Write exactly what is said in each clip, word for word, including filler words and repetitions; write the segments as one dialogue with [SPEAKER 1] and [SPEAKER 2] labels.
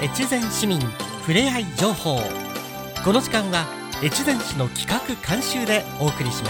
[SPEAKER 1] 越前市民ふれあい情報。この時間は越前市の企画監修でお送りします。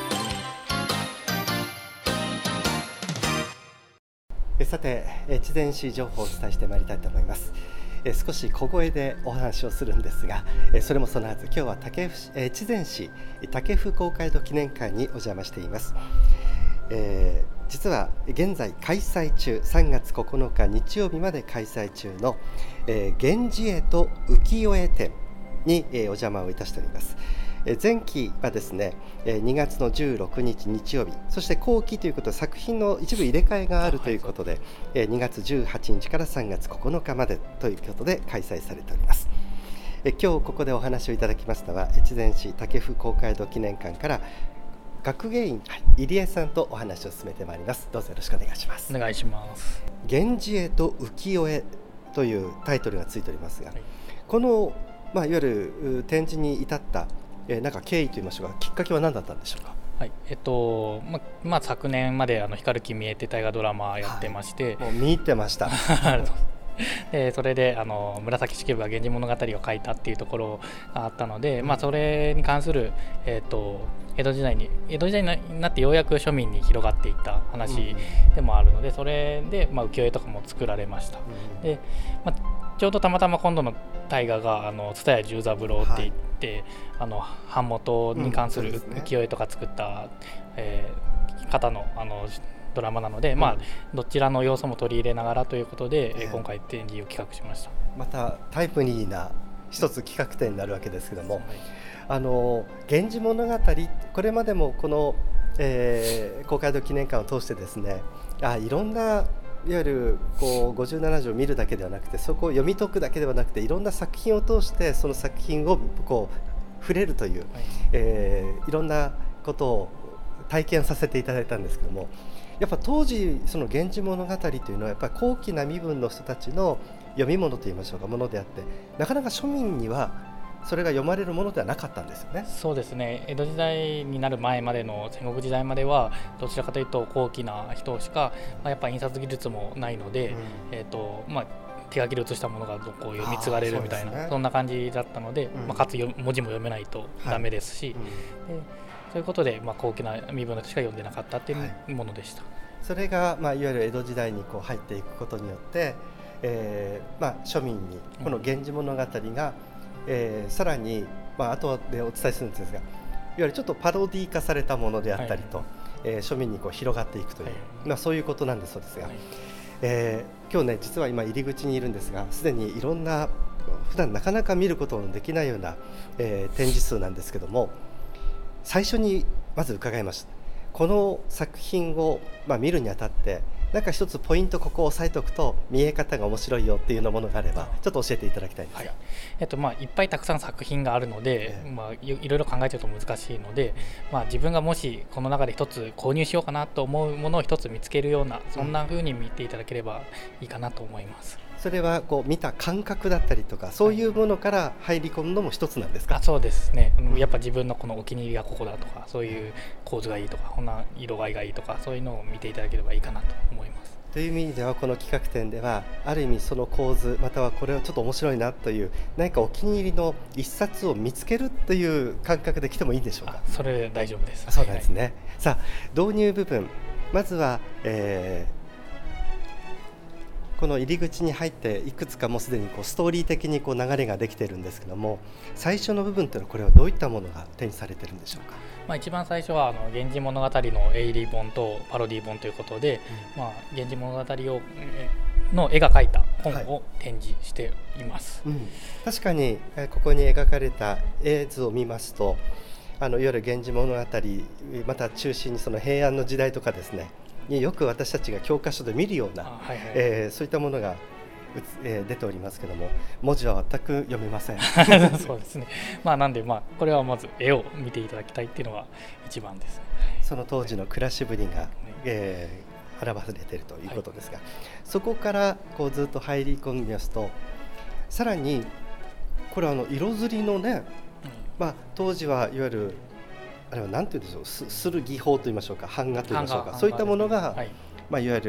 [SPEAKER 2] えさて、越前市情報をお伝えしてまいりたいと思います。え少し小声でお話をするんですが、えそれもそのはず、今日は武府越前市武府公会堂記念館にお邪魔しています。えー、実は現在開催中、さんがつここのか日曜日まで開催中の、えー、源氏絵と浮世絵展に、えー、お邪魔をいたしております。えー、前期はですね、えー、にがつのじゅうろくにち日曜日、そして後期ということで作品の一部入れ替えがあるということで、えー、にがつじゅうはちにちからさんがつここのかまでということで開催されております。えー、今日ここでお話をいただきますのは、越前市武府公会堂記念館から学芸員、はい、入江さんとお話を進めてまいります。どうぞよろしくお願いします。
[SPEAKER 3] お願いします。
[SPEAKER 2] 源氏絵と浮世絵というタイトルがついておりますが、はい、この、まあ、いわゆる展示に至った、えー、なんか経緯といいましょうか、きっかけは何だったんでしょうか。
[SPEAKER 3] はい、えっとままあ、昨年まであの光る君へって大河ドラマやってまして、
[SPEAKER 2] はい、もう見入ってました
[SPEAKER 3] でそれであの紫式部が源氏物語を書いたっていうところがあったので、まあ、それに関する、えー、と江戸時代に江戸時代になってようやく庶民に広がっていった話でもあるので、それで、まあ、浮世絵とかも作られました。で、まあ、ちょうどたまたま今度の大河が蔦屋十三郎っていって、はい、あの版元に関する浮世絵とか作った、うんえー、方のあのドラマなので、うんまあ、どちらの要素も取り入れながらということで、えー、今回展示を企画しました。
[SPEAKER 2] またタイプニーな一つ企画展になるわけですけども、はい、あの源氏物語、これまでもこの、えー、公会堂記念館を通してですね、あいろんないわゆるこうごじゅうななじょうを見るだけではなくて、そこを読み解くだけではなくて、いろんな作品を通してその作品をこう触れるという、はいえー、いろんなことを体験させていただいたんですけども、やっぱ当時その源氏物語というのはやっぱり高貴な身分の人たちの読み物といいましょうか、ものであって、なかなか庶民にはそれが読まれるものではなかったんですよね。
[SPEAKER 3] そうですね、江戸時代になる前までの戦国時代まではどちらかというと高貴な人しか、まあ、やっぱり印刷技術もないので、うんえーとまあ、手書きで写したものがこう読み継がれるみたいな そ,、ね、そんな感じだったので、うんまあ、かつ文字も読めないとダメですし、はいうんでそういうことで、まあ、高貴な身分の人しか読んでなかったというものでした。はい、
[SPEAKER 2] それが、まあ、いわゆる江戸時代にこう入っていくことによって、えーまあ、庶民にこの源氏物語が、うんえー、さらに、まあ後でお伝えするんですが、いわゆるちょっとパロディ化されたものであったりと、はいえー、庶民にこう広がっていくという、はいまあ、そういうことなんだそうですが、はいえー、今日ね実は今入り口にいるんですが、すでにいろんな普段なかなか見ることのできないような、えー、展示数なんですけども、最初にまず伺いました。この作品を、まあ、見るにあたってなんか一つポイントここを押さえておくと見え方が面白いよっていうのものがあればちょっと教えていただきたいんですが、はい
[SPEAKER 3] えっとまあ、いっぱいたくさん作品があるので、えーまあ、い, いろいろ考えちゃうと難しいので、まあ、自分がもしこの中で一つ購入しようかなと思うものを一つ見つけるような、そんな風に見ていただければいいかなと思います。
[SPEAKER 2] それはこう見た感覚だったりとかそういうものから入り込むのも一つなんですか。
[SPEAKER 3] あそうですね、やっぱ自分のこのお気に入りがここだとか、そういう構図がいいとか、こんな色合いがいいとか、そういうのを見ていただければいいかなと思います。
[SPEAKER 2] という意味ではこの企画展ではある意味その構図、またはこれはちょっと面白いなという何かお気に入りの一冊を見つけるという感覚で来てもいいんでしょうか。
[SPEAKER 3] それで大丈夫です。
[SPEAKER 2] そうなんですね、はい、さあ導入部分、まずは、えーこの入り口に入っていくつかもうすでにこうストーリー的にこう流れができているんですけども、最初の部分というのはこれはどういったものが展示されているんでしょうか。
[SPEAKER 3] まあ、一番最初はあの源氏物語の営利本とパロディ本ということで、うんまあ、源氏物語をの絵が描いた本を展示しています、
[SPEAKER 2] はいうん、確かにここに描かれた絵図を見ますと、あのいわゆる源氏物語また中心にその平安の時代とかですねによく私たちが教科書で見るような、はいはいえー、そういったものが、えー、出ておりますけども、文字は全く読めません
[SPEAKER 3] そうですね、まあ、なんで、まあ、これはまず絵を見ていただきたいっていうのが一番です、ね、
[SPEAKER 2] その当時の暮らしぶりが、はいえー、表れているということですが、はい、そこからこうずっと入り込みますと、さらにこれはあの色刷りのね、うんまあ、当時はいわゆるあれは何て言うんでしょう、する技法といいましょうか、版画といいましょうか、そういったものが、はいまあ、いわゆる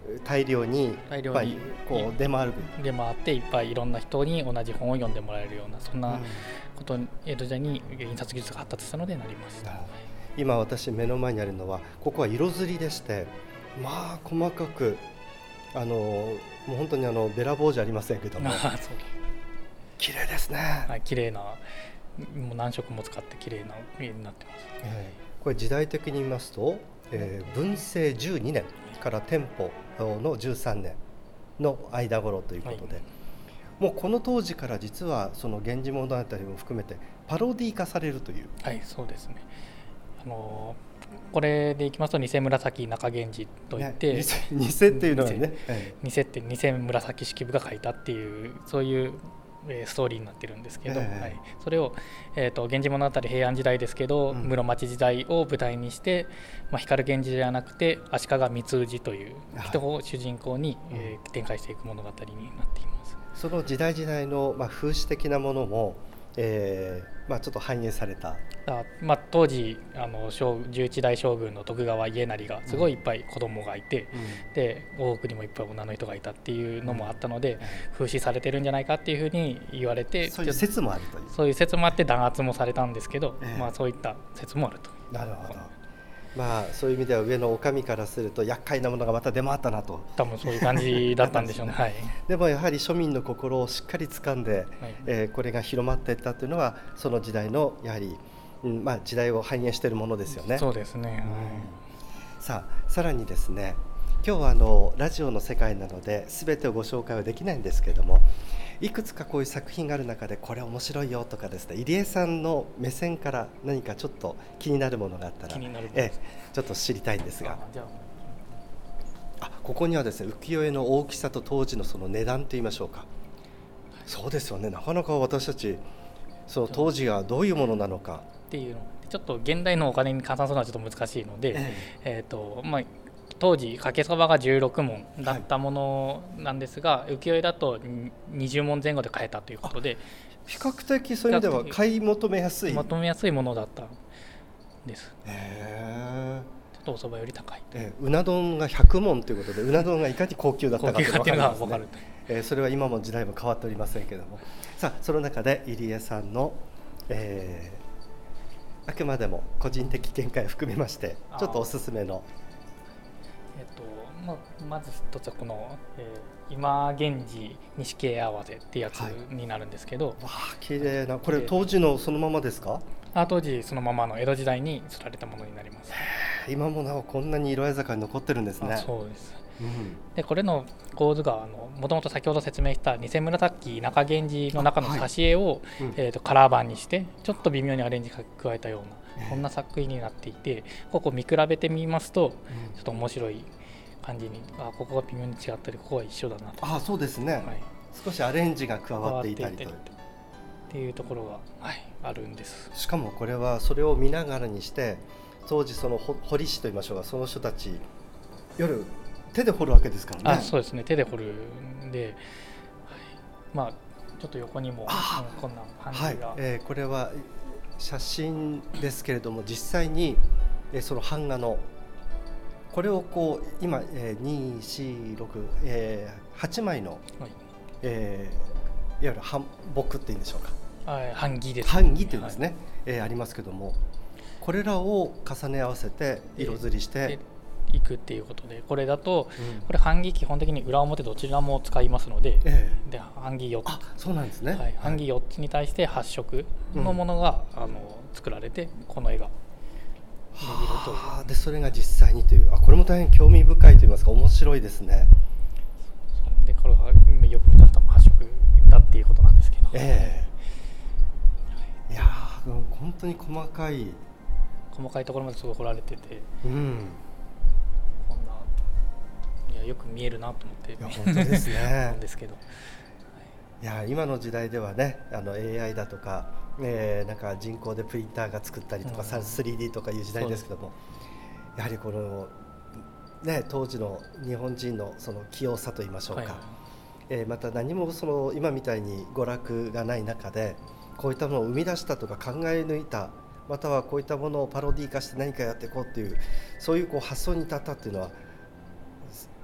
[SPEAKER 2] 大量に
[SPEAKER 3] 大量に
[SPEAKER 2] いっぱいこう出回る
[SPEAKER 3] 出回っていっぱいいろんな人に同じ本を読んでもらえるようなそんなことに江戸時代に印刷技術が発達したのでなりました。
[SPEAKER 2] 今私目の前にあるのはここは色刷りでして、まあ細かくあのもう本当にあのべらぼうじゃありませんけども綺麗ですね。
[SPEAKER 3] はい、綺麗なもう何色も使って綺麗な絵になってます、
[SPEAKER 2] えー、これ時代的に見ますと、えー、文政じゅうにねんから天保のじゅうさんねんの間頃ということで、はい、もうこの当時から実はその源氏物語も含めてパロディ化されるという。
[SPEAKER 3] はい、そうですね。あのこれでいきますと偽紫中源氏といって、
[SPEAKER 2] ね、偽っていうのはね、
[SPEAKER 3] 偽って偽紫式部が書いたっていうそういうストーリーになってるんですけど、えーはい、それを、えーと、源氏物語平安時代ですけど、うん、室町時代を舞台にして、まあ、光源氏ではなくて足利光氏という人を主人公に、はいえー、展開していく物語になっています。
[SPEAKER 2] その時代時代の、まあ、風刺的なものも、えーまあ、ちょっと反映された。
[SPEAKER 3] あ、まあ、当時あのじゅういち代将軍の徳川家斉がすごいいっぱい子供がいて、うん、で大奥にもいっぱい女の人がいたっていうのもあったので、うん、風刺されてるんじゃないかっていうふうに言われて、
[SPEAKER 2] そういう説もあるという。
[SPEAKER 3] そういう説もあって弾圧もされたんですけど、えーまあ、そういった説もあると。
[SPEAKER 2] なるほど。まあ、そういう意味では上のお上からすると厄介なものがまた出回ったなと。
[SPEAKER 3] 多分そういう感じだったんでしょうね。はい、
[SPEAKER 2] でもやはり庶民の心をしっかり掴んで、はいえー、これが広まっていったというのはその時代のやはり、うんまあ、時代を反映しているものですよね。
[SPEAKER 3] そうですね、はい、
[SPEAKER 2] さあさらにですね、今日はあのラジオの世界なので全てをご紹介はできないんですけれども、いくつかこういう作品がある中でこれ面白いよとかですね、入江さんの目線から何かちょっと気になるものがあったら
[SPEAKER 3] 気になる
[SPEAKER 2] えちょっと知りたいんですが、あじゃああここにはですね浮世絵の大きさと当時のその値段といいましょうか、そうですよね、なかなか私たちその当時がどういうものなのか
[SPEAKER 3] っていうのちょっと現代のお金に換算するのはちょっと難しいので、えええーとまあ当時かけそばがじゅうろくもんだったものなんですが、はい、浮世絵だとにじゅうもんぜん後で買えたということで
[SPEAKER 2] 比較的そういう意味では買い求めやすい
[SPEAKER 3] 求めやすいものだったんです。
[SPEAKER 2] へ
[SPEAKER 3] ちょっとお蕎麦より高い、
[SPEAKER 2] えー、うな丼がひゃくもんということでうな丼がいかに高級だったかというのが分かる、えー、それは今も時代も変わっておりませんけれども、さあその中で入江さんの、えー、あくまでも個人的見解を含めましてちょっとおすすめの
[SPEAKER 3] えっとまあ、まず一つはこの、えー、今源氏錦絵合わせってやつになるんですけど、はい、
[SPEAKER 2] わあ綺麗な、これ当時のそのままですか？
[SPEAKER 3] あ当時そのままの江戸時代に刷られたものになります。
[SPEAKER 2] 今もなおこんなに色鮮やかに残ってるんですね。
[SPEAKER 3] あそうです、うん、でこれの構図がもともと先ほど説明した偽紫中源氏の中の挿絵を、はいうんえー、とカラー版にしてちょっと微妙にアレンジ加えたようなこんな作品になっていて、ここ見比べてみますとちょっと面白い感じに、あここが微妙に違ったりここは一緒だなと。
[SPEAKER 2] あそうですね、はい、少しアレンジが加わっていたりと
[SPEAKER 3] っていうところが、はい、あるんです。
[SPEAKER 2] しかもこれはそれを見ながらにして当時その彫り師といいましょうか、その人たち夜手で彫るわけですからね。
[SPEAKER 3] あそうですね、手で彫るんで、はい、まあちょっと横にも、うん、こんな感じが、
[SPEAKER 2] はいえー、これは写真ですけれども実際に、えー、その版画のこれをこう今、えー、に、よん、ろく、えー、はちまいの、はいえー、いわゆる版木っていうんでしょうか、
[SPEAKER 3] はい、版木です、
[SPEAKER 2] ね、版木っていうんですね、はいえー、ありますけども、これらを重ね合わせて色刷りして
[SPEAKER 3] いくっていうことで、これだと、うん、これ版木基本的に裏表どちらも使いますので、えー、で版木よっつ、
[SPEAKER 2] あそうなんですね、
[SPEAKER 3] はい、版木よっつに対してはっ色のものが、うん、あの作られてこの絵が
[SPEAKER 2] はあ、でそれが実際にという、あこれも大変興味深いと言いますか面白いですね。
[SPEAKER 3] でこれがよく見たら多分はっ色だっていうことなんですけど、え
[SPEAKER 2] ー、いや本当に細かい
[SPEAKER 3] 細かいところまですごい彫られてて、
[SPEAKER 2] うん、
[SPEAKER 3] こんないやよく見えるなと思って
[SPEAKER 2] いや本当ですね
[SPEAKER 3] なんですけど、
[SPEAKER 2] いや今の時代ではねあの エーアイ だとかえー、なんか人工でプリンターが作ったりとか、うん、スリーディー とかいう時代ですけども、やはりこの、ね、当時の日本人のその器用さといいましょうか、はいえー、また何もその今みたいに娯楽がない中でこういったものを生み出したとか考え抜いた、またはこういったものをパロディ化して何かやっていこうっていうそういうこう発想に至ったっていうのは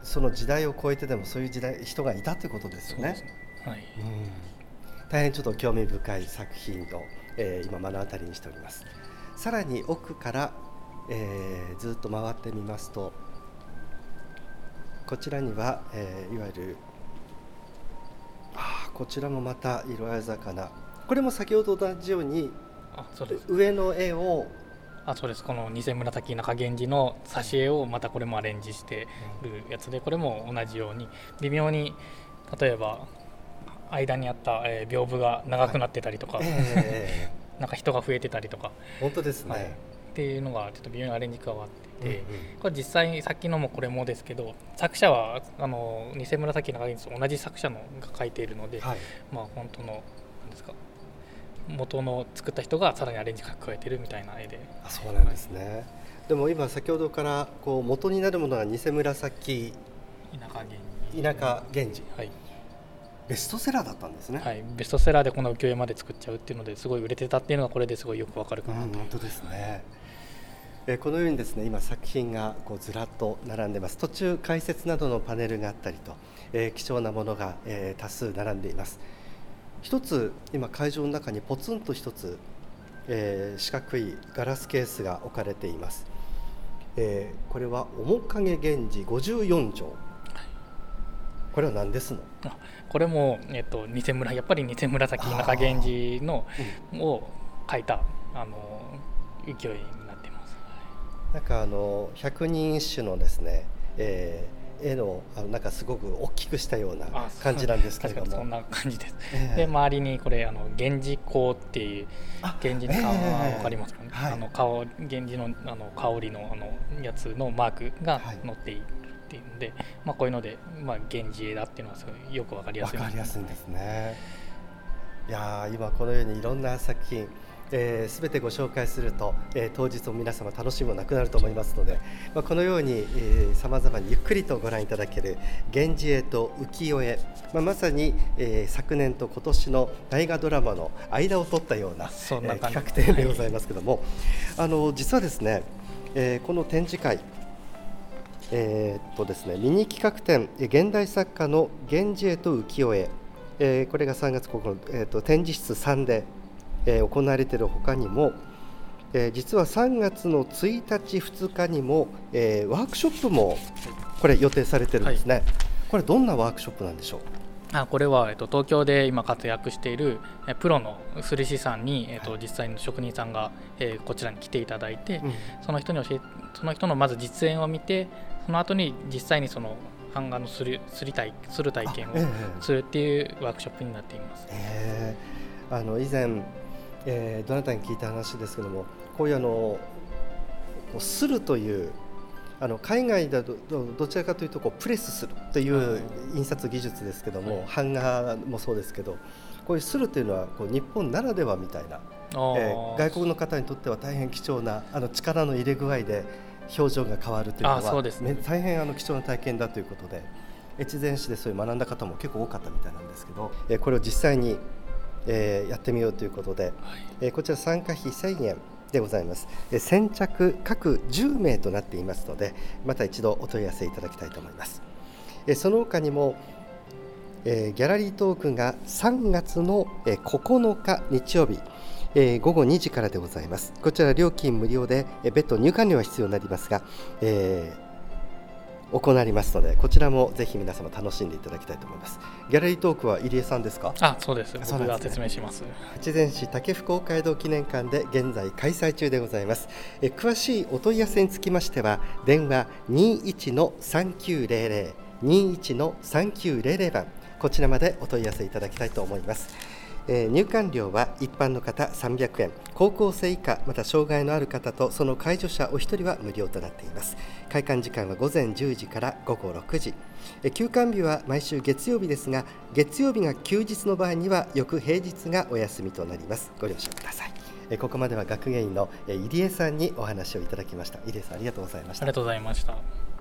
[SPEAKER 2] その時代を超えてでもそういう時代人がいたということですよね。
[SPEAKER 3] そうですね、はい、
[SPEAKER 2] うん、大変ちょっと興味深い作品を、えー、今目の当たりにしております。さらに奥から、えー、ずっと回ってみますと、こちらには、えー、いわゆるあこちらもまた色鮮やかな、これも先ほどと同じように
[SPEAKER 3] あそうです
[SPEAKER 2] 上の絵を
[SPEAKER 3] あそうです、この偽紫中源氏の挿絵をまたこれもアレンジしてるやつで、これも同じように微妙に例えば間にあった、えー、屏風が長くなってたりとか、はい、えー、なんか人が増えてたりとか、
[SPEAKER 2] 本当ですね、
[SPEAKER 3] はい、っていうのがちょっと微妙にアレンジ加わってて、うんうん、これ実際にさっきのもこれもですけど、作者はあの偽紫中源氏と同じ作者のが描いているので、はい、まあ本当のなんですか、元の作った人がさらにアレンジ加えてるみたいな絵で。
[SPEAKER 2] あ、そうなんですね、はい、でも今先ほどからこう元になるものが偽紫
[SPEAKER 3] 田舎源
[SPEAKER 2] 氏、田舎源氏、
[SPEAKER 3] はい、
[SPEAKER 2] ベストセラーだったんですね。
[SPEAKER 3] はい、ベストセラーでこの浮世絵まで作っちゃうっていうのですごい売れてたっていうのがこれですごいよくわかるかなと、うん、
[SPEAKER 2] 本当ですね。えこのようにですね、今作品がこうずらっと並んでます。途中解説などのパネルがあったりと、えー、貴重なものが、えー、多数並んでいます。一つ今会場の中にポツンと一つ、えー、四角いガラスケースが置かれています。えー、これは面影源氏ごじゅうよん条、これは何ですの？
[SPEAKER 3] あこれも、えっと、偽村やっぱり偽紫中源氏の、うん、を描いたあの浮世絵になっています。
[SPEAKER 2] なんかあの百人一首のですね、えー絵のあのなんかすごく大きくしたような感じなんですけれども、
[SPEAKER 3] 確かにそんな感じです、えー、で周りにこれあの源氏香っていう源氏の顔は分かりますかね、えーはい、あの顔源氏のあの香りのあのやつのマークが載っているっていうので、はい、まあ、こういうので、まあ、源氏絵だっていうのはすごいよく分かりやすい
[SPEAKER 2] 分かりやすいんですね。いや今このようにいろんな作品えー、全てご紹介すると、えー、当日も皆様楽しみもなくなると思いますので、まあ、このようにさまざまにゆっくりとご覧いただける源氏絵と浮世絵、まあ、まさに、えー、昨年と今年の大河ドラマの間を取ったような、
[SPEAKER 3] そんな
[SPEAKER 2] えー、企画展でございますけども、はい、あの実はですね、えー、この展示会、えーっとですね、ミニ企画展現代作家の源氏絵と浮世絵、えー、これがさんがつここのか、えー、と展示室さんでえー、行われているほかにも、えー、実はさんがつのついたちふつかにも、えー、ワークショップもこれ予定されてるんですね、はい、これどんなワークショップなんでしょう？
[SPEAKER 3] あこれは、えっと、東京で今活躍しているえプロの摺師さんに、えっと、実際の職人さんが、えー、こちらに来ていただいて、うん、その人に教えその人のまず実演を見て、その後に実際にその版画のするすり体する体験をするっていうワークショップになっています。
[SPEAKER 2] えー、あの以前えー、どなたに聞いた話ですけども、こういうあのこうするというあの海外だと ど, どちらかというとこうプレスするという印刷技術ですけども、版画もそうですけど、こういうするというのはこう日本ならではみたいな、えー、外国の方にとっては大変貴重なあの力の入れ具合で表情が変わるというのは
[SPEAKER 3] そうです、ね、
[SPEAKER 2] 大変あの貴重な体験だということで、越前市でそういう学んだ方も結構多かったみたいなんですけど、えー、これを実際にえー、やってみようということで、はい、えー、こちら参加費せんえんでございます。えー、先着各じゅうめいとなっていますので、また一度お問い合わせいただきたいと思います。えー、その他にも、えー、ギャラリートークがさんがつのここのか日曜日、えー、ごごにじからでございます。こちら料金無料で、えー、別途入館料は必要になりますが、えー行われますので、こちらもぜひ皆様楽しんでいただきたいと思います。ギャラリートークは入江さんですか？
[SPEAKER 3] あ、そうです。僕が説明します。
[SPEAKER 2] 越前市竹福公会堂記念館で現在開催中でございます。え詳しいお問い合わせにつきましては、電話 にいちのさんきゅうぜろぜろ にいちのさんきゅうぜろぜろ 番、こちらまでお問い合わせいただきたいと思います。えー、入館料は一般の方さんびゃくえん、高校生以下また障害のある方とその介助者お一人は無料となっています。開館時間はごぜんじゅうじからごごろくじ、えー、休館日は毎週月曜日ですが、月曜日が休日の場合には翌平日がお休みとなります。ご了承ください。えー、ここまでは学芸員の、えー、入江さんにお話をいただきました。入江さん、ありがとうございました。
[SPEAKER 3] ありがとうございました。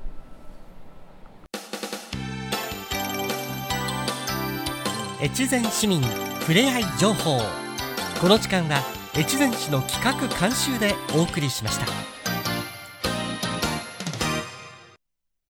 [SPEAKER 1] 越前市民ふれあい情報、この時間は越前市の企画監修でお送りしました。